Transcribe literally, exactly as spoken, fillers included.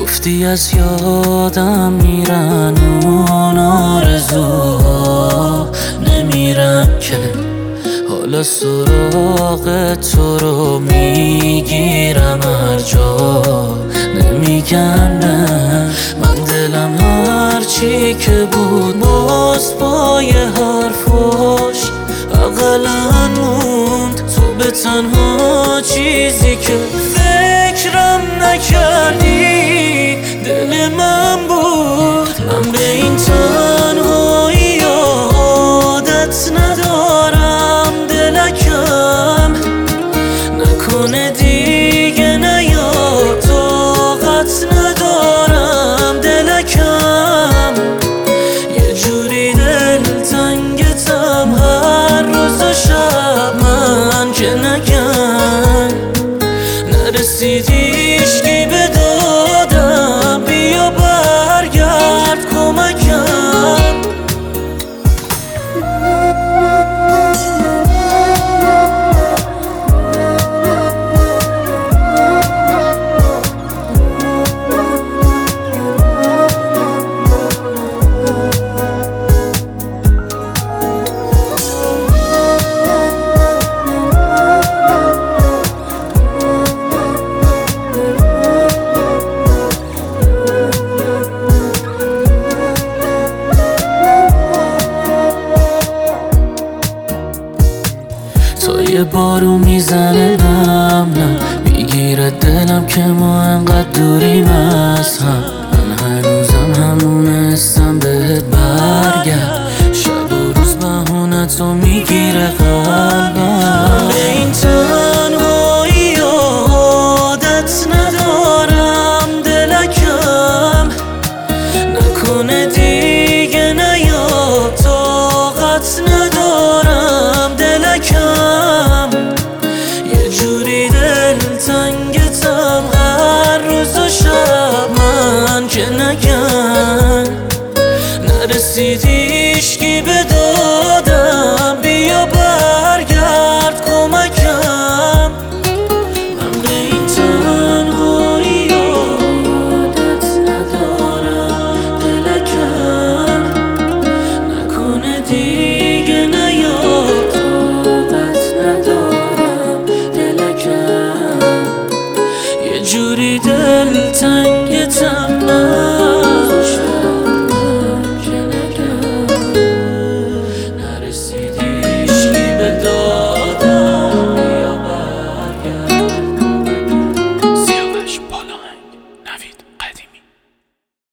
گفتی از یادم میرن اون آرزوها، نمیرن که حالا سراغ تو رو میگیرم هر جا، نمیگن نه. من دلم هرچی که بود باز پای حرفاش اقلا موند. تو به تنها چیزی که فکرم نکردی دل من بود. من به این تنهایی عادت ندارم، دلکم نکنه دیگه نیاد، طاقت ندارم دلکم. یه جوری دلتنگتم هر روز و شب، من که نگم نرسیدی عشقی به دادم، بیا برگرد کمکم. تا یه بارو میزنه نم نم، میگیره دلم که ما انقدر دوریم از هم. من هنوزم همونستم بهت برگرد، شب و روز بهونه تو میگیره قلبم. به این تنهایی عادت ندارم، دلکم نکنه دیگه نیاد، طاقت ندارم دلکم. یه جوری دلتنگتم هر روز و شب، من که نگم نرسیدی عشقی به دادم، بیا برگرد کمکم. من به این تنهایی عادت ندارم، دلکم نکنه دیگه نیاد، طاقت ندارم دلکم. یه جوری دلتنگتم من